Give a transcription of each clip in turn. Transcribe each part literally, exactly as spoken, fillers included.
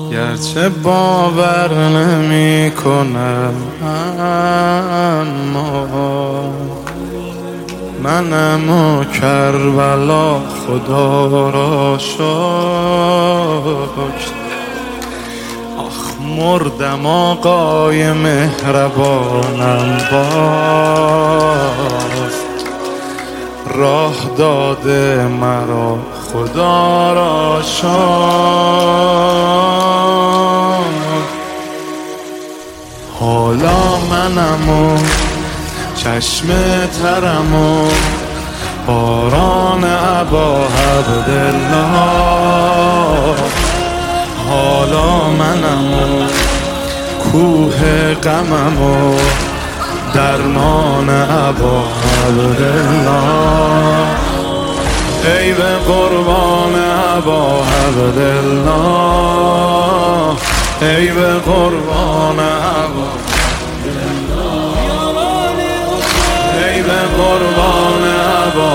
گرچه باور نمی کنم اما منم و کربلا خدا را شکر. آخ مردم آقای مهربانم باز راه داده مرا خدا را شکر. حالا منم و چشم ترم و باران ابا عبدالله. حالا منم و کوه غمم و درمان ابا عبدالله. ای به قربان ابا عبدالله، ای به قربان ابا، ای به قربان ابا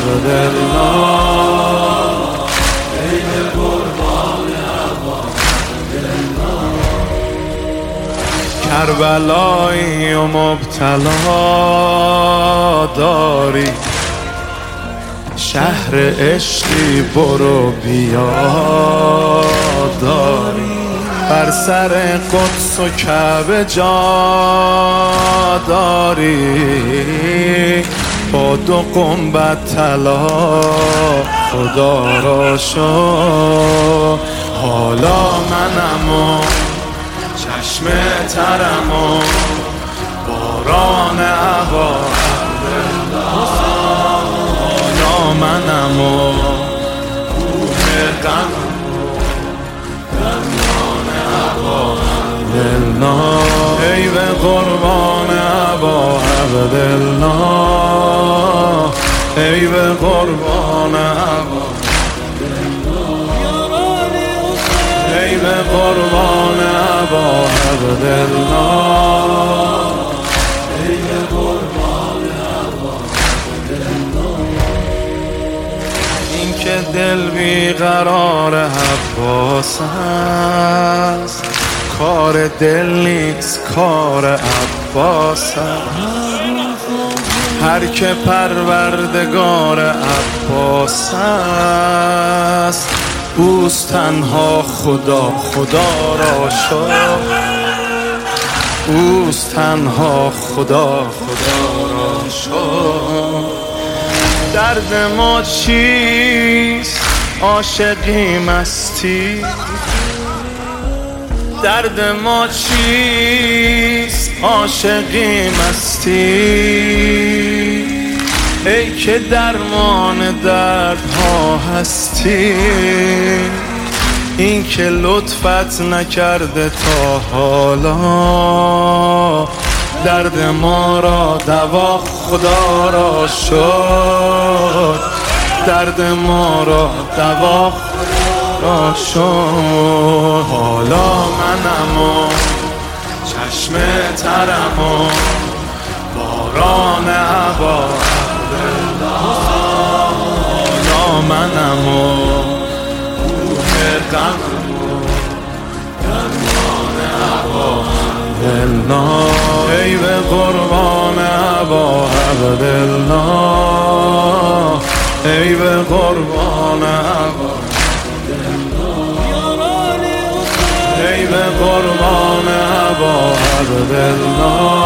عبدالله، ای به قربان ابا عبدالله. کربلایی و مبتلا داری، شهر عشقی برو بیا داری، بر سر قدس و کعبه جا داری، با دو گنبد طلا خدا را شکر. حالا منم و چشم ترم و باران ابا عبدالله. حالا منم و کوه غمم و درمان ابا عبدالله. ای به قربان ابا عبدالله، ای به قربان ابا، ای به قربان ابا عبدالله، ای به قربان ابا عبدالله. این که دل بیقرار عباس است، کار دل نیست کار عباس است. هر که پروردگار عباس است، اوست تنها خدا خدا را شکر. اوست تنها خدا خدا را شکر. درد ما چیست؟ عاشقی مستی. درد ما چیست؟ عاشقی مستی. ای که درمان دردها هستی، این که لطفت نکرده تا حالا، درد ما را دوا خدا را شد، درد ما را دوا خدا را شد. حالا منم و چشم ترم و باران ابا عبدالله. حالا منم و کوه غمم و درمان ابا عبدالله. ای به قربان ابا عبدالله، ای به قربان ابا عبدالله، ای به قربان ابا عبدالله.